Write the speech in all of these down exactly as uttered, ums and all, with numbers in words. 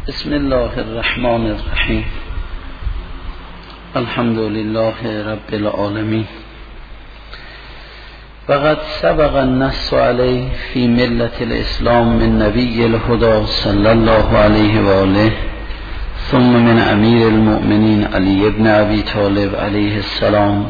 بسم الله الرحمن الرحیم. الحمد لله رب العالمین. وقد سبق النص علیه فی ملت الاسلام من نبی الهدى صلی الله علیه و آله ثم من امیر المؤمنین علی ابن ابی طالب علیه السلام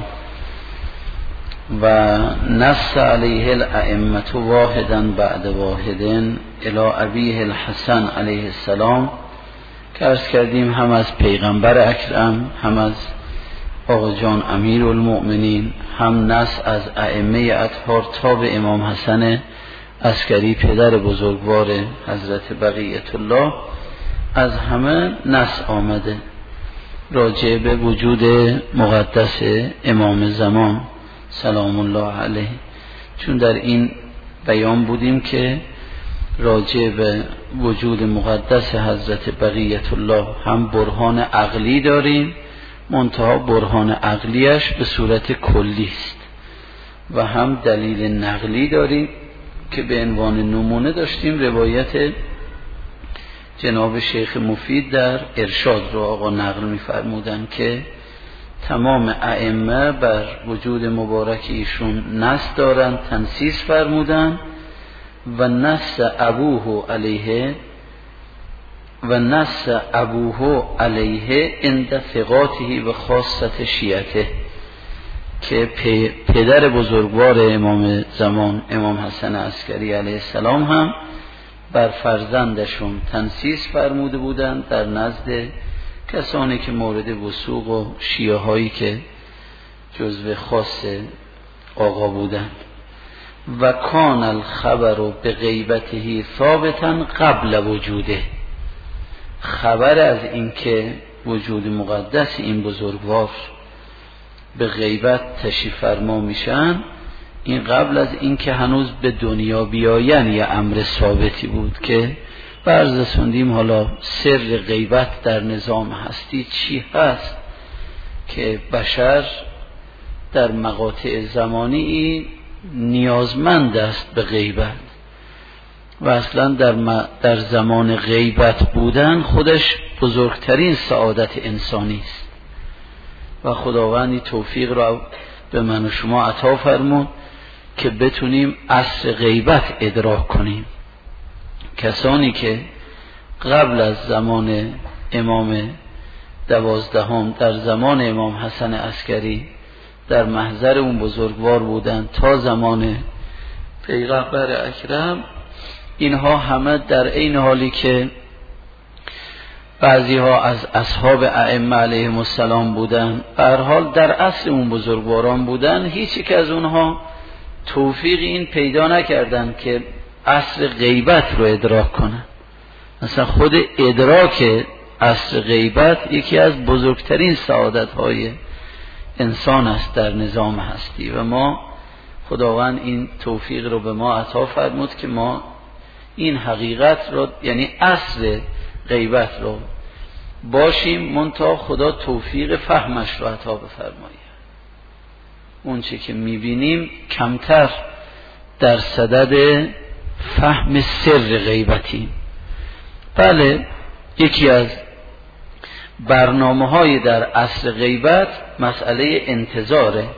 و نص علیه الائمة واحدا بعد واحد الی ابیه الحسن علیه السلام، که عرض کردیم هم از پیغمبر اکرم، هم از آقا جان امیر المؤمنین، هم نص از ائمه اطهار تا به امام حسن عسکری پدر بزرگوار حضرت بقیت الله، از همه نص آمده راجع به وجود مقدس امام زمان سلام الله علیه. چون در این بیان بودیم که راجع به وجود مقدس حضرت بقیت الله هم برهان عقلی داریم، منتها برهان عقلیش به صورت کلی است، و هم دلیل نقلی داریم که به عنوان نمونه داشتیم روایت جناب شیخ مفید در ارشاد رو آقا نقل می‌فرمودند که تمام ائمه بر وجود مبارک ایشون نص دارند، تنصیص فرمودند و نص ابوه علیه و نص ابوه علیه عند ثقاته و خاصت شیعته، که پدر بزرگوار امام زمان امام حسن عسکری علیه السلام هم بر فرزندشون تنصیص فرموده بودند در نزد کسانی که مورد وثوق و شیعه هایی که جزو خاص آقا بودند. و کان الخبر به غیبته ثابتا قبل وجوده، خبر از اینکه وجود مقدس این بزرگوار به غیبت تشریف فرما میشن، این قبل از اینکه هنوز به دنیا بیاین یه امر ثابتی بود که برز سندیم. حالا سر غیبت در نظام هستی چی هست که بشر در مقاطع زمانی نیازمند است به غیبت، و اصلا در, م... در زمان غیبت بودن خودش بزرگترین سعادت انسانی است، و خداوندی توفیق را به من و شما عطا فرمود که بتونیم عصر غیبت ادراک کنیم. کسانی که قبل از زمان امام دوازدهم در زمان امام حسن عسکری در محضر اون بزرگوار بودند تا زمان پیغمبر اکرم، اینها همه در این حالی که بعضی ها از اصحاب ائمه علیهم السلام بودند، به هر حال در اصل اون بزرگواران بودند، هیچ یک از اونها توفیق این پیدا نکردند که اصل غیبت رو ادراک کنن. مثلا خود ادراک اصل غیبت یکی از بزرگترین سعادت های انسان است در نظام هستی، و ما خداوند این توفیق رو به ما عطا فرمود که ما این حقیقت رو، یعنی اصل غیبت رو باشیم، منتها خدا توفیق فهمش رو عطا بفرماید. اون چه که میبینیم کمتر در صدد فهم سر غیبتیم. بله، یکی از برنامه های در عصر غیبت مسئله انتظاره.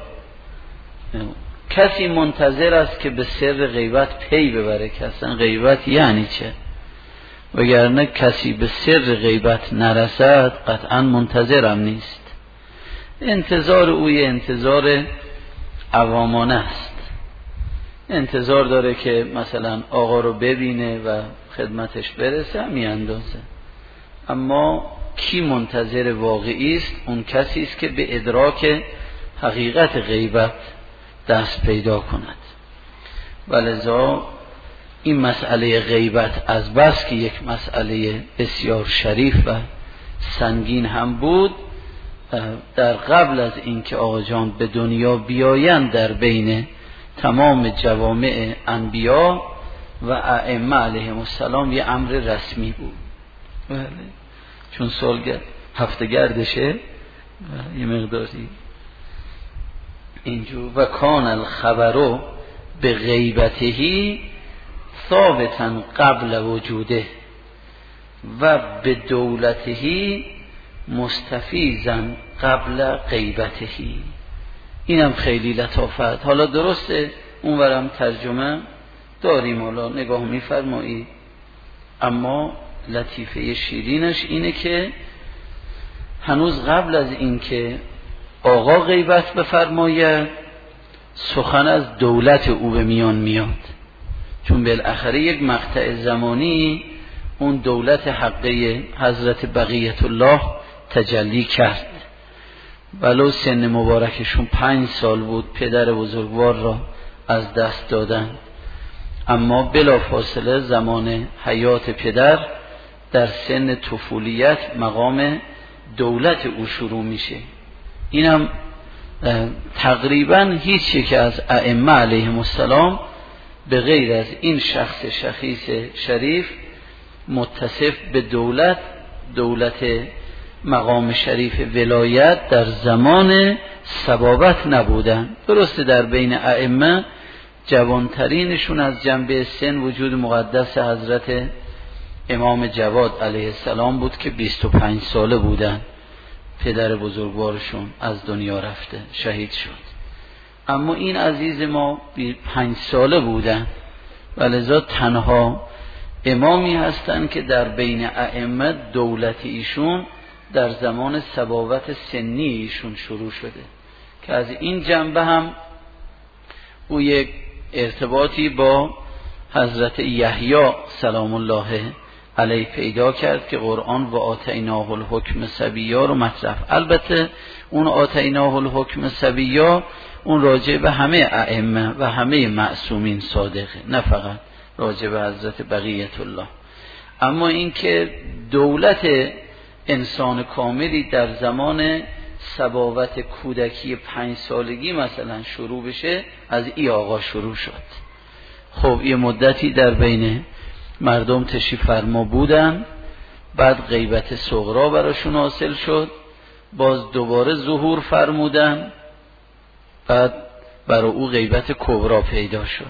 کسی منتظر است که به سر غیبت پی ببره که اصلا غیبت یعنی چه، وگرنه کسی به سر غیبت نرسد قطعا منتظرم نیست. انتظار اوی انتظار عوامانه است، انتظار داره که مثلا آقا رو ببینه و خدمتش برسه، همین اندازه. اما کی منتظر واقعی است؟ اون کسی است که به ادراک حقیقت غیبت دست پیدا کند. ولذا این مسئله غیبت از بس که یک مسئله بسیار شریف و سنگین هم بود، در قبل از اینکه آقا جان به دنیا بیایند در بین تمام جوامع انبیا و ائمه علیهم السلام یه امر رسمی بود. بله، چون سالگرد هفته گردشه یه مقداری اینجور. و کان الخبرو به غیبتهی ثابتا قبل وجوده، و به دولتهی مستفیزن قبل غیبتهی. اینم خیلی لطافت. حالا درسته اونورم ترجمه داریم، حالا نگاه میفرمایید، اما لطیفه شیرینش اینه که هنوز قبل از این که آقا غیبت بفرماید سخن از دولت او به میان میاد، چون بالاخره یک مقطع زمانی اون دولت حقه حضرت بقیت الله تجلی کرد. ولو سن مبارکشون پنج سال بود پدر بزرگوار را از دست دادن، اما بلا فاصله زمان حیات پدر در سن طفولیت مقام دولت او شروع میشه. اینم تقریبا هیچ یک از ائمه علیهم السلام به غیر از این شخص شخیص شریف متصف به دولت دولت مقام شریف ولایت در زمان صبابت نبودن. درسته در بین ائمه جوانترینشون از جنبه سن وجود مقدس حضرت امام جواد علیه السلام بود که بیست و پنج ساله بودن، پدر بزرگوارشون از دنیا رفته شهید شد، اما این عزیز ما پنج ساله بودن و لذا تنها امامی هستند که در بین ائمه دولت ایشون در زمان صباوت سنی ایشون شروع شده، که از این جنبه هم او یک ارتباطی با حضرت یحیی سلام الله علیه پیدا کرد که قرآن و آتیناه الحکم صبیا رو مطرح. البته اون آتیناه الحکم صبیا اون راجع به همه ائمه و همه معصومین صادقه، نه فقط راجع به حضرت بقیت الله. اما این که دولت انسان کاملی در زمان صباوت کودکی پنج سالگی مثلا شروع بشه، از ای آقا شروع شد. خب یه مدتی در بین مردم تشریف فرما بودن، بعد غیبت صغرا براشون حاصل شد، باز دوباره ظهور فرمودن، بعد برای او غیبت کبرا پیدا شد.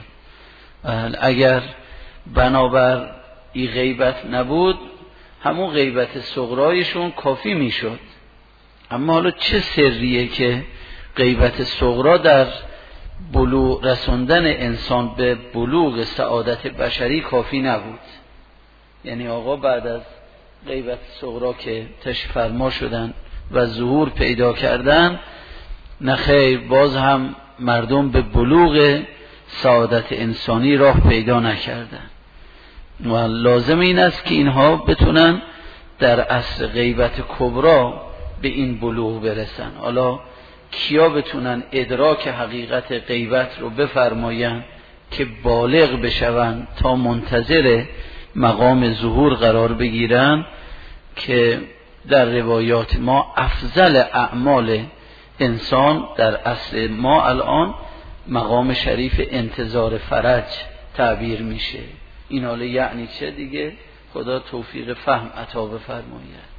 اگر بنابر این غیبت نبود همون غیبت صغرایشون کافی میشد. اما حالا چه سریه که غیبت صغرا در بلوغ رساندن انسان به بلوغ سعادت بشری کافی نبود؟ یعنی آقا بعد از غیبت صغرا که تشریف فرما شدن و ظهور پیدا کردن، نخیر باز هم مردم به بلوغ سعادت انسانی راه پیدا نکردن و لازم این است که اینها بتونن در عصر غیبت کبرا به این بلوغ برسن. حالا کیا بتونن ادراک حقیقت غیبت رو بفرماین که بالغ بشون تا منتظر مقام ظهور قرار بگیرن؟ که در روایات ما افضل اعمال انسان در اصل ما الان مقام شریف انتظار فرج تعبیر میشه. این حالا یعنی چه دیگه؟ خدا توفیق فهم عطا بفرماید.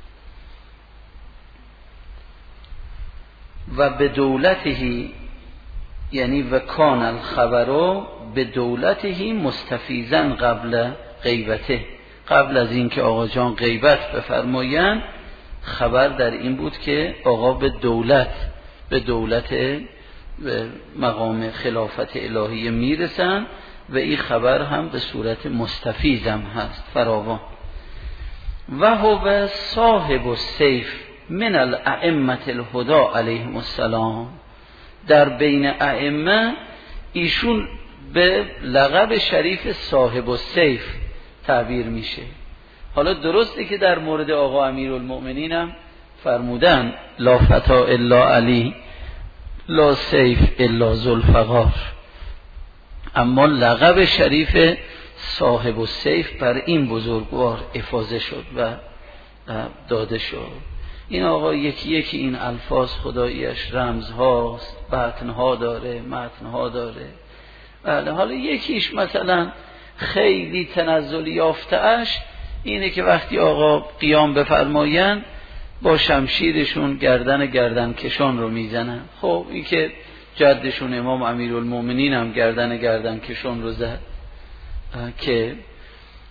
و به دولتهی یعنی و کان الخبرو به دولتهی مستفیزن قبل غیبته، قبل از اینکه آقا جان غیبت بفرمایند خبر در این بود که آقا به دولت به دولت به مقام خلافت الهی میرسن و این خبر هم به صورت مستفیزم هست فراوان. و هو صاحب السیف من الائمه الهدى علیهم السلام، در بین ائمه ایشون به لقب شریف صاحب السیف تعبیر میشه. حالا درسته که در مورد آقا امیرالمؤمنین هم فرمودن لا فتا الا علی لا سیف الا ذوالفقار، اما لقب شریف صاحب السیف بر این بزرگوار افاضه شد و داده شد. این آقا یکی یکی این الفاظ خداییش رمزهاست، بطنها داره، متنها داره. بله، حالا یکیش مثلا خیلی تنزلی یافته‌اش اینه که وقتی آقا قیام بفرمایند با شمشیرشون گردن گردن کشان رو میزنن. خب این که جدشون امام امیرالمؤمنین هم گردن گردن کشان رو زد، که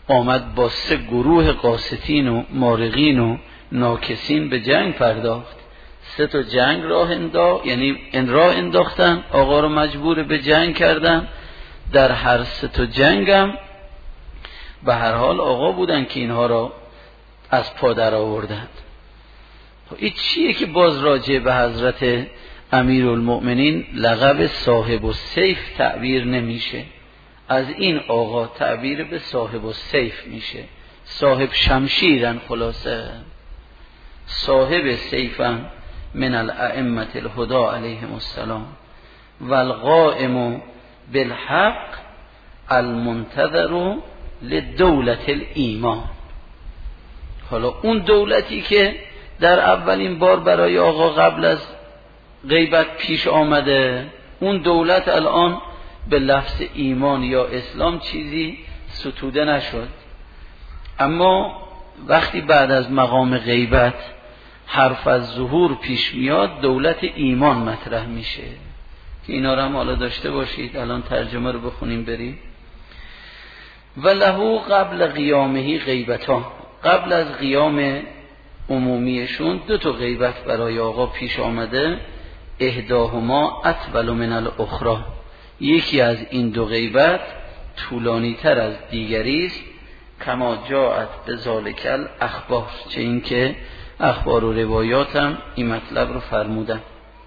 آمد با سه گروه قاسطین و مارقین و ناکسین به جنگ پرداخت. سه تا جنگ راه انداخت، یعنی ان راه انداختن، آقا رو مجبور به جنگ کردن. در هر سه تا جنگ هم به هر حال آقا بودن که اینها را از پا در آوردند. این چیه که باز راجع به حضرت امیرالمؤمنین لقب صاحب السیف تعبیر نمیشه، از این آقا تعبیر به صاحب السیف میشه. صاحب شمشیرن، خلاصه صاحب سیفن من الائمه الهدى علیهم السلام والقائم بالحق المنتظر لدولت الایمان. حالا اون دولتی که در اولین بار برای آقا قبل از غیبت پیش آمده، اون دولت الان به لفظ ایمان یا اسلام چیزی ستوده نشد. اما وقتی بعد از مقام غیبت حرف از ظهور پیش میاد، دولت ایمان مطرح میشه که اینا رو هم حالا داشته باشید. الان ترجمه رو بخونیم بریم. و له قبل قیامه غیبتان، قبل از قیام عمومیشون دو تا غیبت برای آقا پیش آمده. احداهما اطول من الاخرى، یکی از این دو غیبت طولانی تر از دیگری است. کما جاءت بذالک الاخبار، چه این که اخبار و روایات هم این مطلب رو فرمودن.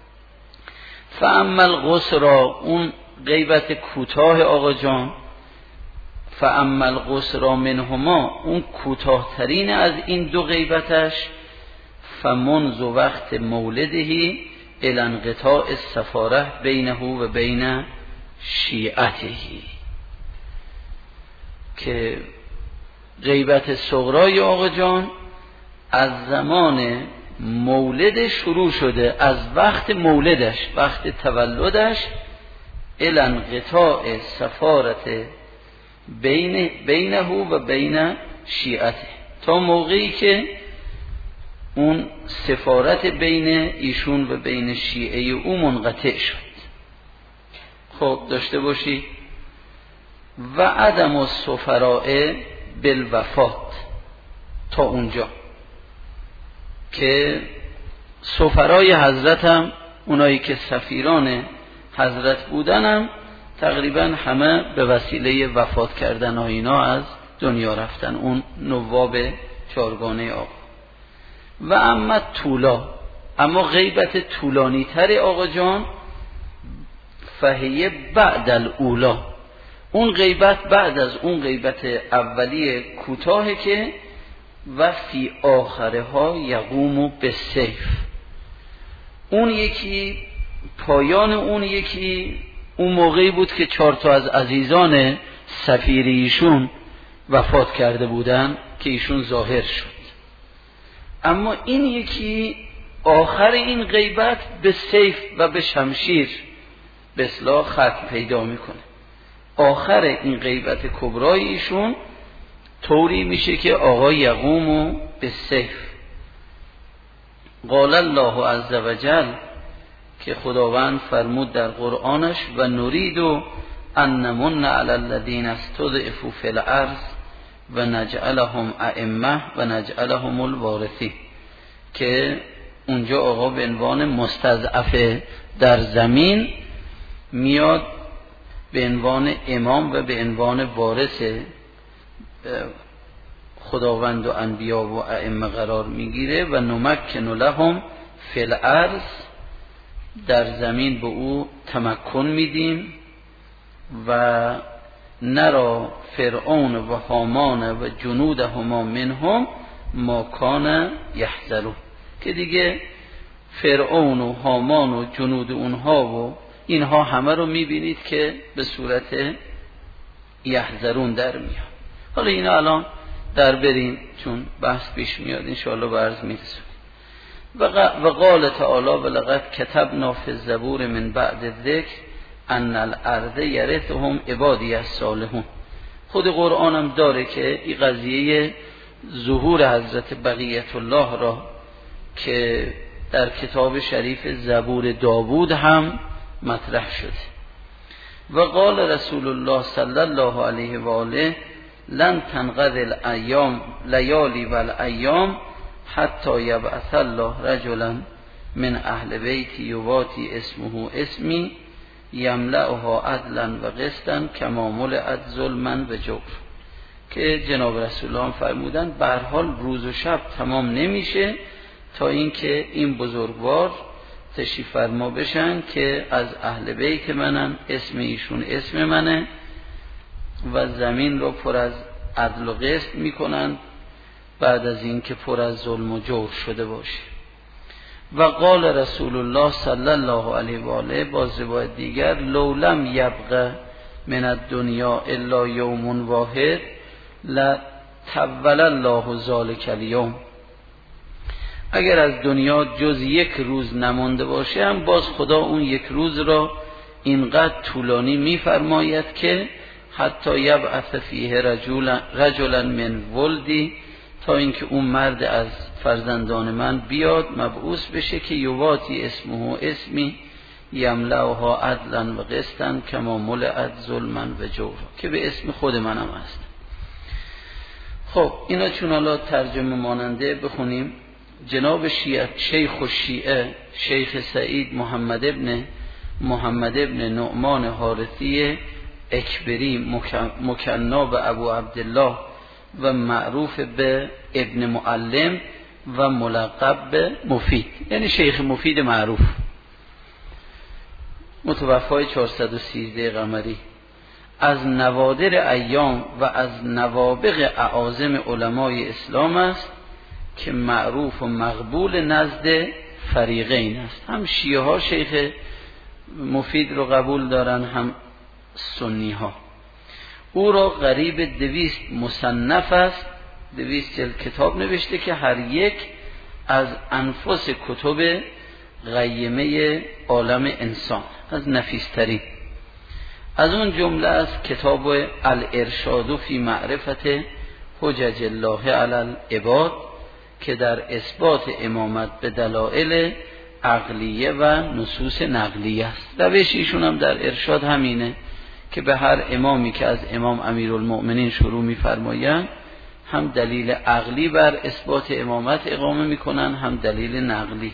فاما القصرى، اون غیبت کوتاه آقا جان، فاما القصرى منهما، اون کوتاه‌ترین از این دو غیبتش، فمنذ وقت مولده الی انقطاع السفاره بینه و بین شیعته، که غیبت صغرای آقا جان از زمان مولد شروع شده، از وقت مولدش، وقت تولدش، الی انقطاع سفارت بین بینه و بین شیعته، تا موقعی که اون سفارت بین ایشون و بین شیعه او منقطع شد. خب داشته باشی. و عدم السفراء بالوفات، تا اونجا که سفرای حضرت هم، اونایی که سفیران حضرت بودن هم تقریبا همه به وسیله وفات کردن ها اینا از دنیا رفتن، اون نواب چارگانه آقا. و اما طولا، اما غیبت طولانی تر آقا جان، فهیه بعد الاولا، اون غیبت بعد از اون غیبت اولیه کوتاه که و فی آخرها یقوم بالسیف، اون یکی پایان اون یکی اون موقعی بود که چهار تا از عزیزان سفیر ایشون وفات کرده بودن که ایشون ظاهر شد. اما این یکی آخر این غیبت به سیف و به شمشیر به اصطلاح ختم پیدا میکنه. آخر این غیبت کبرای ایشون طوری میشه که آقا یقوم به سیف. قال الله عز وجل، که خداوند فرمود در قرآنش، و نرید ان نمن علی الذین استضعفوا فی الارض و نجعلهم ائمه و نجعلهم الوارثین، که اونجا آقا به عنوان مستضعف در زمین میاد به عنوان امام و به عنوان وارث خداوند و انبیا و ائمه قرار میگیره. و نمکن لهم فی الارض، در زمین به او تمکن میدیم. و نرا فرعون و هامان و جنودهما منهم ما کان یحذرون، که دیگه فرعون و هامان و جنود اونها و اینها همه رو میبینید که به صورت یحذرون در میاد. حالا اینا الان در بریم چون بحث پیش میاد انشاءالله به عرض میرسونیم. و قال تعالی ولقد کتبنا فی الزبور من بعد الذکر ان الارض یرثهم عبادی الصالحون. خود قرآن هم داره که این قضیه ظهور حضرت بقیت الله را که در کتاب شریف زبور داوود هم مطرح شده. و قال رسول الله صلی الله علیه و آله لن تنقضی الایام لیالی و الایام حتی یبعث الله رجلا من اهل بیتی یواتی اسمه اسمی یملأها عدلا و قسطا کما ملئت ظلما و جور. که جناب رسول الله فرمودن به هر حال روز و شب تمام نمیشه تا اینکه این بزرگوار تشریف فرما بشن که از اهل بیت منن، اسم ایشون اسم منه و زمین رو پر از عدل و قسط میکنن بعد از اینکه پر از ظلم و جور شده باشه. و قال رسول الله صلی الله علیه و آله با روایت دیگر لو لم یبقى من الدنیا الا یوم واحد لطول الله ذلک الیوم. اگر از دنیا جز یک روز نمانده باشه هم باز خدا اون یک روز را اینقدر طولانی میفرماید که حتی یبعث فیه رجلا رجلا من ولدی، تا اینکه اون مرد از فرزندان من بیاد مبعوث بشه که یواتی اسمه اسمی یملأها عدلا و قسطا کما ملئت ظلما و جورا، که به اسم خود منم هست. خب اینا چون حالا ترجمه ماننده بخونیم. جناب شیعه شیخ و شیعه شیخ سعید محمد ابن محمد ابن نعمان حارثی اکبری مکنا به ابو عبدالله و معروف به ابن معلم و ملقب به مفید، یعنی شیخ مفید معروف، متوفای چهارصد و سیزده قمری، از نوادر ایام و از نوابغ اعاظم علمای اسلام است که معروف و مقبول نزد فریقین است. هم شیعه ها شیخ مفید رو قبول دارن، هم سنی ها. او را قریب دویست مصنف است، دویست جلد کتاب نوشته که هر یک از انفس کتب قیمه عالم انسان، از نفیسترین. از اون جمله است کتاب الارشاد فی معرفت حجج الله علی العباد که در اثبات امامت به دلایل عقلیه و نصوص نقلیه است. روش ایشون هم در ارشاد همینه که به هر امامی که از امام امیرالمؤمنین شروع می‌فرمایند هم دلیل عقلی بر اثبات امامت اقامه می‌کنن، هم دلیل نقلی.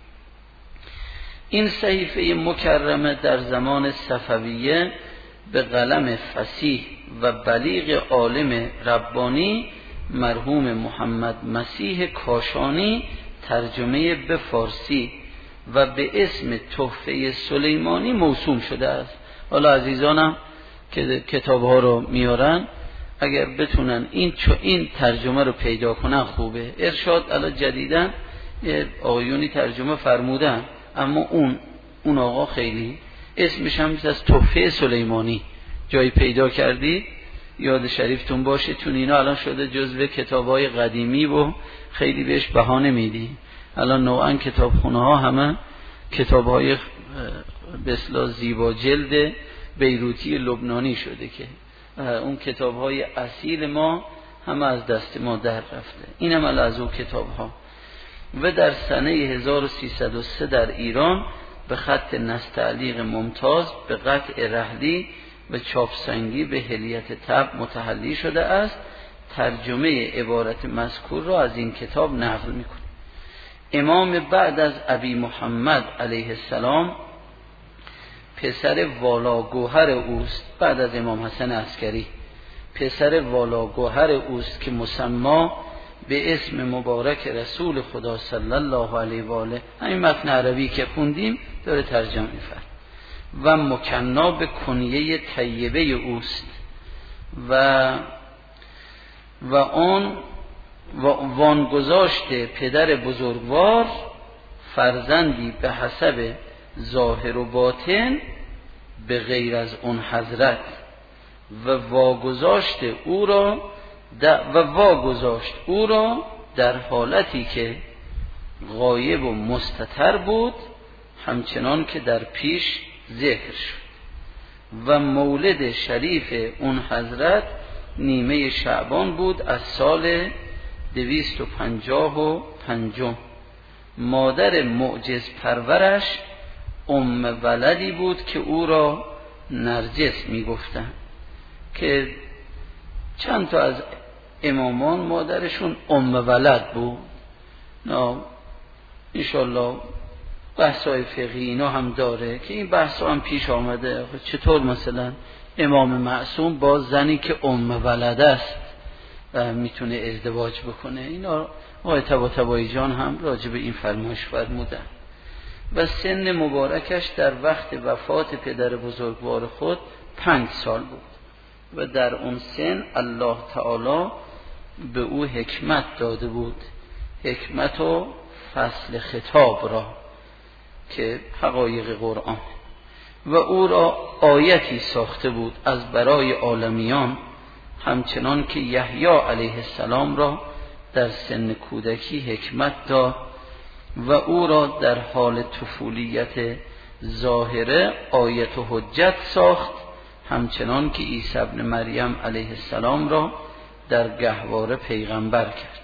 این صحیفه مکرمه در زمان صفویه به قلم فصیح و بلیغ عالم ربانی مرحوم محمد مسیح کاشانی ترجمه به فارسی و به اسم تحفه سلیمانی موسوم شده است. حالا عزیزانم که کتاب ها رو میارن اگر بتونن این چو این ترجمه رو پیدا کنن خوبه. ارشاد الان جدیدن آقایونی ترجمه فرمودن، اما اون اون آقا خیلی اسمش هم از تحفه سلیمانی جایی پیدا کردید یاد شریفتون باشه، چون اینا الان شده جزو کتابای قدیمی و خیلی بهش بهانه میدی. الان نوعا کتابخونه ها همه کتابهای به اصطلاح زیبا جلد بیروتی لبنانی شده که اون کتابهای اصیل ما همه از دست ما در رفته. این هم از اون کتاب ها. و در سنه هزار و سیصد و سه در ایران به خط نستعلیق ممتاز به قطع رحلی و چاپسنگی به حلیت طبع متحلی شده است. ترجمه عبارت مذکور را از این کتاب نقل می‌کنه. امام بعد از ابی محمد علیه السلام پسر والاگوهر اوست، بعد از امام حسن عسکری پسر والاگوهر اوست که مسمی به اسم مبارک رسول خدا صلی الله علیه و آله، همین متن عربی که خوندیم داره ترجمه می‌فرماید، و مکنا به کنیه طیبه اوست و و آن و وانگذاشته پدر بزرگوار فرزندی به حسب ظاهر و باطن به غیر از اون حضرت و واگذاشت او را و واگذاشت او را در حالتی که غایب و مستتر بود همچنان که در پیش ذکر شد. و مولد شریف اون حضرت نیمه شعبان بود از سال دویست و پنجاه و پنجم. مادر معجز پرورش ام ولدی بود که او را نرجس می گفتن، که چند تا از امامان مادرشون ام ولد بود. نه انشالله بحثای فقهی اینا هم داره که این بحثا هم پیش آمده. چطور مثلا امام معصوم با زنی که ام ولد است میتونه ازدواج بکنه؟ اینا آقای طباطبایی جان هم راجع به این فرمایش فرمودن. و سن مبارکش در وقت وفات پدر بزرگوار خود پنج سال بود و در اون سن الله تعالی به او حکمت داده بود، حکمت و فصل خطاب را که حقایق قرآن، و او را آیتی ساخته بود از برای عالمیان، همچنان که یحیی علیه السلام را در سن کودکی حکمت داد و او را در حال طفولیت ظاهره آیت و حجت ساخت، همچنان که عیسی ابن مریم علیه السلام را در گهواره پیغمبر کرد.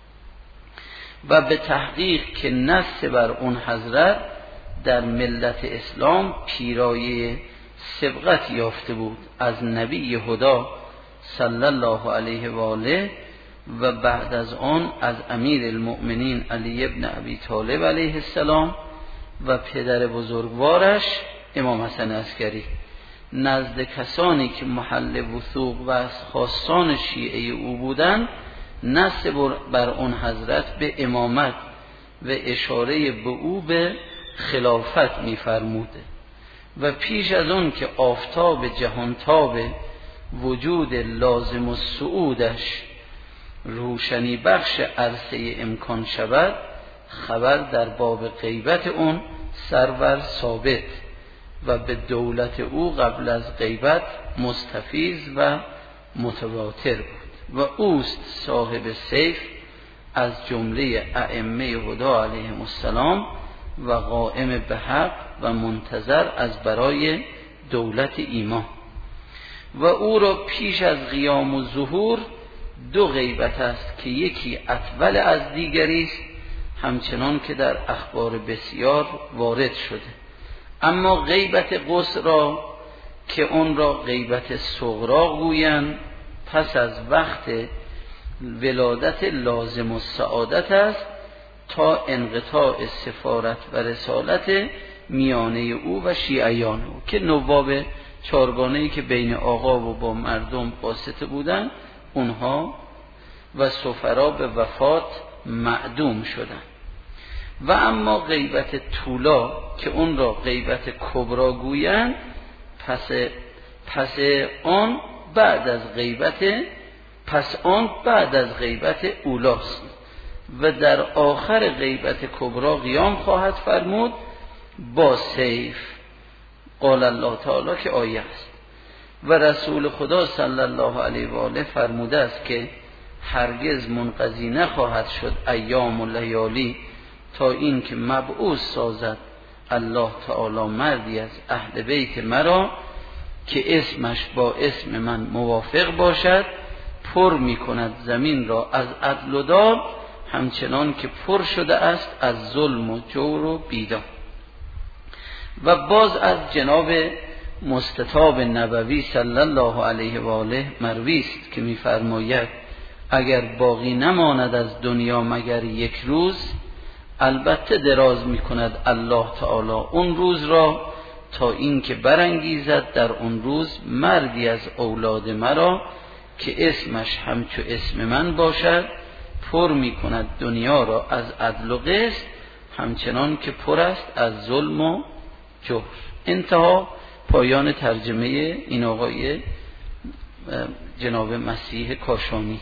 و به تحقیق که نص بر اون حضرت در ملت اسلام پیرایه سبقت یافته بود از نبی هدا صلی الله علیه و آله و بعد از آن از امیر المؤمنین علی ابن ابی طالب علیه السلام و پدر بزرگوارش امام حسن عسکری نزد کسانی که محل وثوق و از خاصان شیعه او بودند نص بر اون حضرت به امامت و اشاره به او به خلافت می‌فرموده. و پیش از اون که آفتاب جهانتاب وجود لازم الصعودش روشنی بخش عرصه امکان شود، خبر در باب غیبت اون سرور ثابت و به دولت او قبل از غیبت مستفیض و متواتر بود و اوست صاحب سیف از جمله ائمه هدا علیهم السلام و قائم به حق و منتظر از برای دولت ایمان. و او را پیش از قیام و ظهور دو غیبت است که یکی اطول از دیگری است، همچنان که در اخبار بسیار وارد شده. اما غیبت قصر را که اون را غیبت صغرا گویند پس از وقت ولادت لازم السعادت است تا انقطاع سفارت و رسالت میانه او و شیعیان او که نواب چارگانه‌ای که بین آقا و با مردم واسطه بودند اونها و سفرا به وفات معدوم شدند. و اما غیبت طولا که اون را غیبت کبرا گویند پس پس آن بعد از غیبت پس آن بعد از غیبت اولاست و در آخر غیبت کبرا قیام خواهد فرمود با سیف. قال الله تعالی که آیه است و رسول خدا صلی الله علیه و آله فرموده است که هرگز منقضی نخواهد شد ایام و لیالی تا این که مبعوث سازد الله تعالی مردی از اهل بیت مرا که اسمش با اسم من موافق باشد، پر می کند زمین را از عدل و داد همچنان که پر شده است از ظلم و جور و بیداد. و باز از جناب مستطاب نبوی صلی الله علیه و آله مروی است که می‌فرماید اگر باقی نماند از دنیا مگر یک روز، البته دراز می‌کند الله تعالی اون روز را تا این که برانگیزد در اون روز مردی از اولاد مرا که اسمش همچو اسم من باشد، پر می‌کند دنیا را از عدل و قسط همچنان که پر است از ظلم و جور. انتها پایان ترجمه این آقای جناب مسیح کاشانی.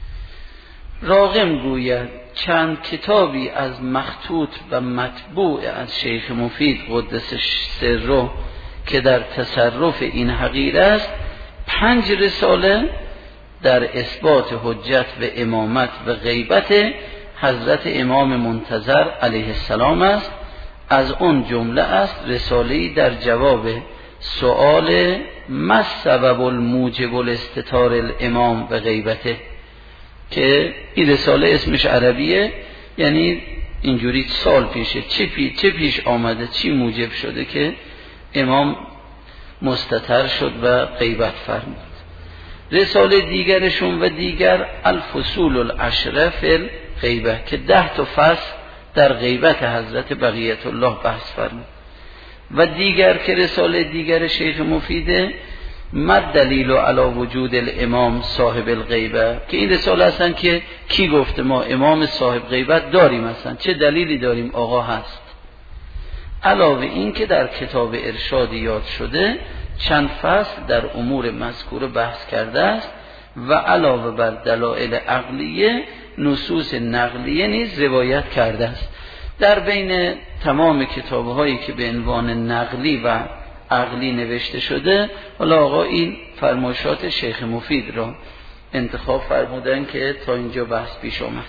راغم گوید چند کتابی از مخطوط و مطبوع از شیخ مفید قدس سره که در تصرف این حقیر است، پنج رساله در اثبات حجت و امامت و غیبت حضرت امام منتظر علیه السلام است. از اون جمله است رساله‌ای در جواب سؤال ما سبب الموجب الاستتار الامام و غیبته که این رساله اسمش عربیه، یعنی اینجوری سال پیشه چه پی چه پیش آمده، چی موجب شده که امام مستتر شد و غیبت فرمود. رساله دیگرشون و دیگر الفصول العشره فی الغیبه که ده تا فصل در غیبت حضرت بقیت الله بحث فرمود. و دیگر که رساله دیگر شیخ مفیده مد دلیل علی وجود الامام صاحب الغیبه، که این رساله هستن که کی گفته ما امام صاحب غیبت داریم، هستن چه دلیلی داریم آقا هست. علاوه این که در کتاب ارشاد یاد شده چند فصل در امور مذکوره بحث کرده است و علاوه بر دلایل عقلیه نصوص نقلیه نیز روایت کرده است. در بین تمام کتاب‌هایی که به عنوان نقلی و عقلی نوشته شده، حالا آقا این فرمایشات شیخ مفید را انتخاب فرمودن که تا اینجا بحث پیش آمد.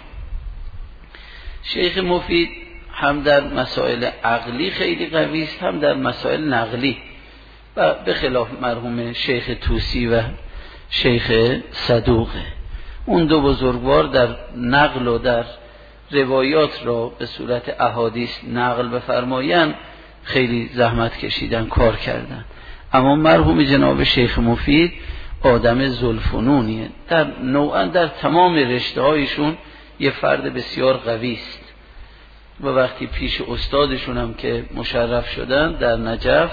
شیخ مفید هم در مسائل عقلی خیلی قوی است، هم در مسائل نقلی، و به خلاف مرحوم شیخ توسی و شیخ صدوقه. اون دو بزرگوار در نقل و در روایات را به صورت احادیث نقل بفرمایند خیلی زحمت کشیدن، کار کردن. اما مرحوم جناب شیخ مفید آدم ذوالفنونیه، در نوعا در تمام رشته هایشون یه فرد بسیار قوی است. و وقتی پیش استادشون هم که مشرف شدن در نجف،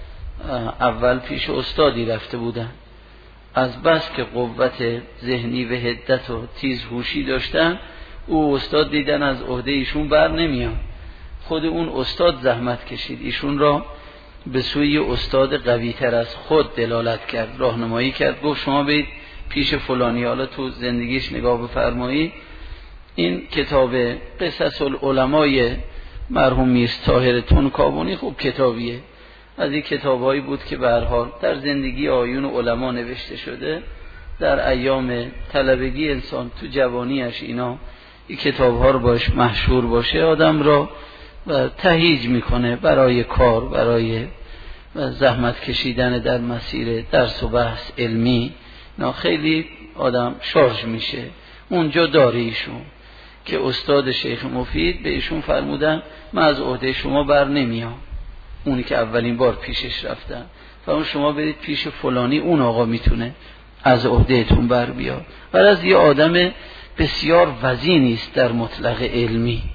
اول پیش استادی رفته بودن، از بس که قوت ذهنی و حدت و تیزهوشی داشتن، او استاد دیدن از عهده ایشون بر نمیاد. خود اون استاد زحمت کشید، ایشون را به سوی استاد قوی تر از خود دلالت کرد، راهنمایی کرد، گفت شما برید پیش فلانی. حالا تو زندگیش نگاه بفرمایید، این کتاب قصص العلمای مرحوم میرزا طاهر تونکابونی خوب کتابیه، از این کتابهایی بود که به هر حال در زندگی آیون علما نوشته شده. در ایام طلبگی انسان تو جوانیش اینا این کتابها رو باش مشهور باشه، آدم را تهیج میکنه برای کار، برای زحمت کشیدن در مسیر درس و بحث علمی. نه خیلی آدم شارژ میشه. اونجا داره ایشون که استاد شیخ مفید به ایشون فرمودن من از عهده شما بر نمیام، اونی که اولین بار پیشش رفتن، فرمود شما برید پیش فلانی، اون آقا میتونه از عهدهتون بر بیاد. ولی از یه آدم بسیار وزینی است در مطلق علمی.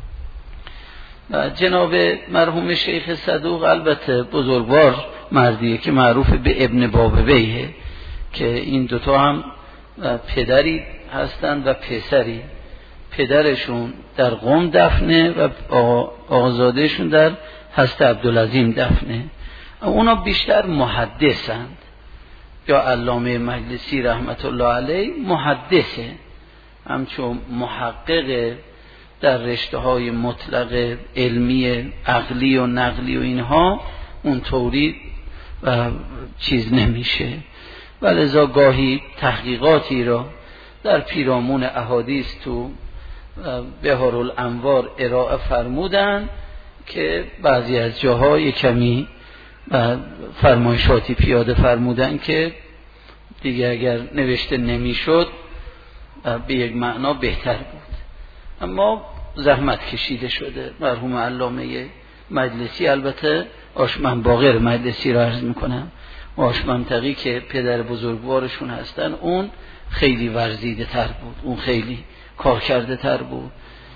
و جناب مرحوم شیخ صدوق البته بزرگوار مردیه که معروف به ابن بابویه، که این دوتا هم پدری هستند و پسری. پدرشون در قم دفنه و آقازادهشون در هست عبدالعظیم دفنه. اونا بیشتر محدثند، یا علامه مجلسی رحمت الله علیه محدثه، همچون محقق در رشته های مطلق علمی عقلی و نقلی و اینها اون طوری چیز نمیشه. ولذا گاهی تحقیقاتی را در پیرامون احادیث تو بهارالانوار ارائه فرمودن که بعضی از جاهای کمی فرمایشاتی پیاده فرمودن که دیگه اگر نوشته نمیشد به یک معنا بهتر بود. اما زحمت کشیده شده. مرحوم علامه مجلسی، البته آشمن باقر مجلسی را عرض میکنم، آشمنطقی که پدر بزرگوارشون هستن، اون خیلی ورزیده تر بود، اون خیلی کار کرده تر بود.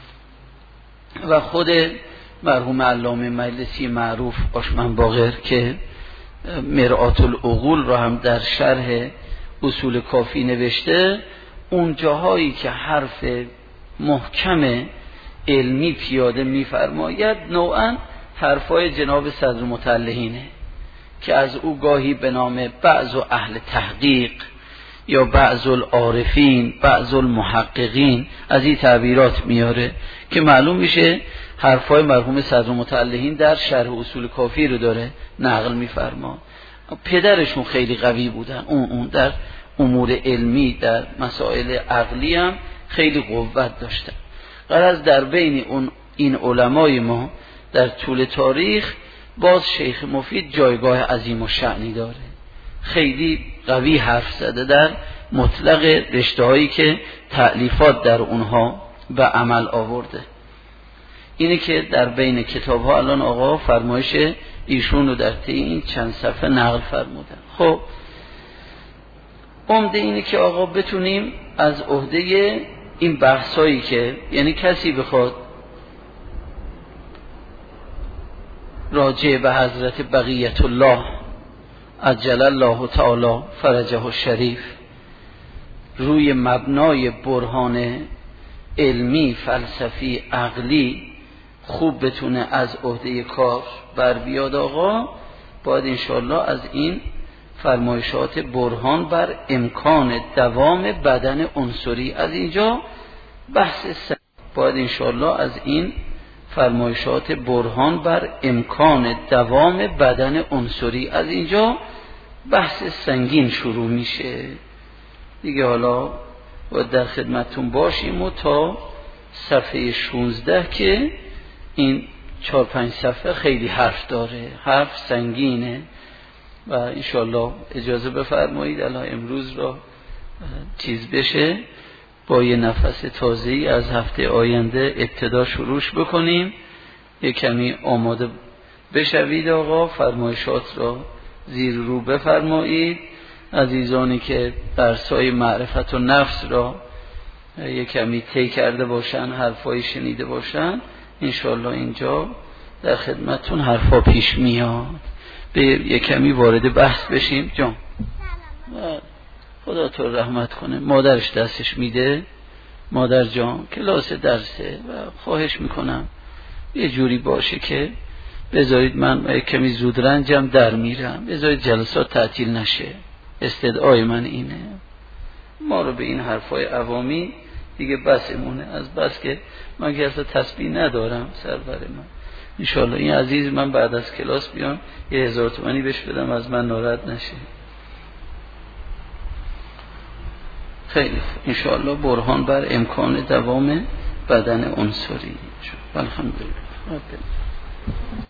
و خود مرحوم علامه مجلسی معروف آشمن باقر که مرآت العقول را هم در شرح اصول کافی نوشته، اون جاهایی که حرف محکم علمی پیاده میفرماید نوعا حرفای جناب صدر مطلحینه که از او گاهی به نام بعض اهل تحقیق یا بعض العارفین، بعض المحققین از این تعبیرات میاره که معلوم میشه حرفای مرحوم صدر مطلحین در شرح اصول کافی رو داره نقل میفرما. پدرشون خیلی قوی بودن، اون اون در امور علمی در مسائل عقلی هم خیلی قوت داشتن. غرض در بین اون این علمای ما در طول تاریخ باز شیخ مفید جایگاه عظیم و شأنی داره، خیلی قوی حرف زده در مطلق رشته هایی که تألیفات در اونها به عمل آورده. اینه که در بین کتاب ها الان آقا فرمایش ایشون رو در طی این چند صفحه نقل فرمودن. خب عمده اینه که آقا بتونیم از عهده این بحثایی که یعنی کسی بخواد راجع به حضرت بقیت الله عجل الله تعالی فرجه الشریف روی مبنای برهان علمی، فلسفی، عقلی خوب بتونه از عهده کار بر بیاد آقا، باید انشاءالله از این فرمایشات برهان بر امکان دوام بدن عنصری از اینجا بحث سن... باید انشاءالله از این فرمایشات برهان بر امکان دوام بدن عنصری از اینجا بحث سنگین شروع میشه دیگه. حالا باید در خدمتون باشیم و تا صفحه شانزده که این چهار پنج صفحه خیلی حرف داره، حرف سنگینه و انشالله اجازه بفرمایید الان امروز را چیز بشه با یه نفس تازه‌ای از هفته آینده ابتدا شروعش بکنیم. یه کمی آماده بشوید آقا، فرمایشات را زیر رو بفرمایید. عزیزانی که درسای معرفت و نفس را یه کمی طی کرده باشن، حرفای شنیده باشن، انشالله اینجا در خدمتون حرفا پیش میاد. به یه کمی وارد بحث بشیم. جان خدا تو رحمت کنه، مادرش دستش میده، مادر جان کلاس درسه و خواهش میکنم یه جوری باشه که بذارید من کمی زود رنجم در میرم، بذارید جلسات تعطیل نشه. استدعای من اینه، ما رو به این حرفای عوامی دیگه بسمونه، از بس که من که اصلا تسبیح ندارم سرور من. انشالله این عزیز من بعد از کلاس بیان یه هزار تومانی بهش بدم از من ناراحت نشه. خیلی خوب، انشالله برهان بر امکان دوام بدن عنصری. الحمدلله.